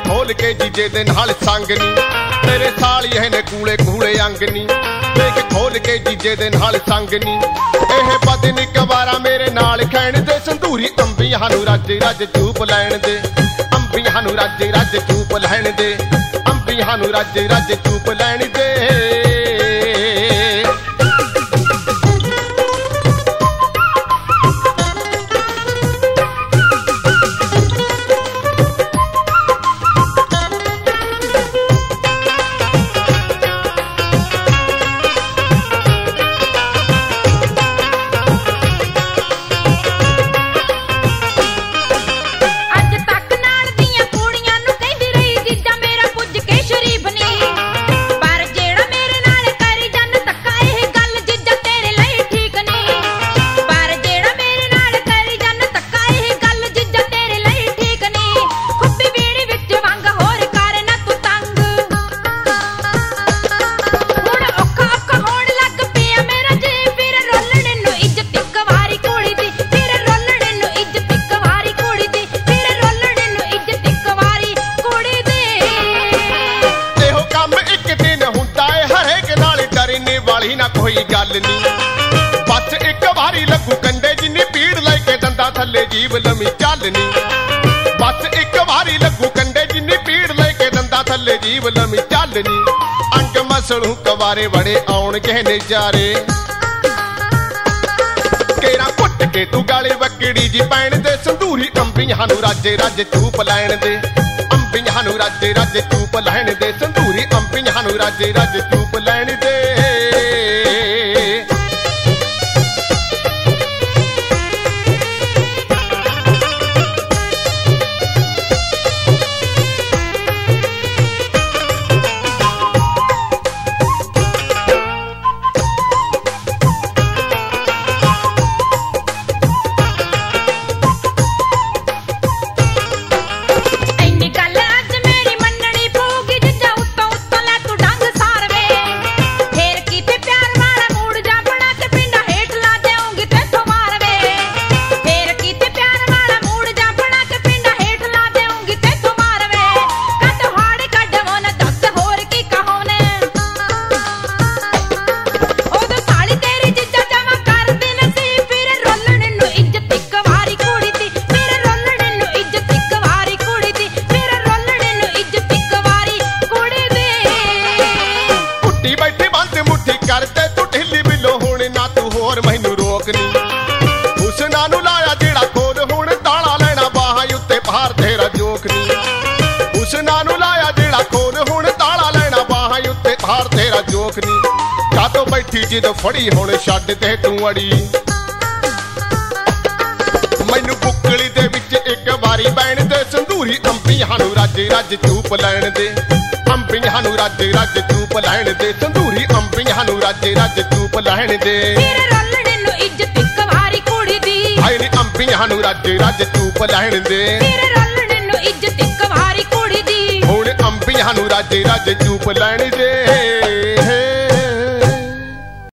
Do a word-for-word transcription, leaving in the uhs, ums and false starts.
खोल के जीजे दे नाल संग नी तेरे साली है ने कूले कूले अंग नी देख खोल के जीजे दे नाल संग नी एह बदन कवारा मेरे नाल खैण दे संधूरी अंबियां नू रज रज चूप लैण दे अंबियां नू रज रज चूप लैण दे अंबियां नू रज रज चूप लैण दे ना कोई गल नी बस एक बारी लगू कंडे जिन्नी पीड़ लेके दंदा थले जीव लमी चलनी बस एक बारी लगू कंडे जिन्नी पीड़ लेके दंदा थले जीव लमी चलनी अंग मसलू कवारे बड़े आउण के नजारे केरा कुट के तू गाले वकड़ी जी पैण दे संधूरी अंबियां नू रज रज चूप लैण दे अंबियां नू रज रज चूप लैण दे संधूरी अंबियां नू रज रज चूप लैण दे मैनू रोकनी हुसना नू लाया जेड़ा खोल हुण ताला लैना बाहां उत्ते भार तेरा जोखनी हुसना नू लाया जेड़ा खोल हुण ताला लैना बाहां उत्ते भार तेरा जोखनी कातों बैठी जिद फड़ी हुण छड्ड ते तू अड़ी मैनू बुकली दे विच एक बारी बैण दे संधूरी अंबियां नू रज रज चूप लैण दे अंबियां नू रज रज चूप लैण दे संधूरी अंबियां नू रज रज चूप लैण दे अंबियां नू रज रज चूप लैण दे हुण अंबियां नू रज रज चूप लैण दे।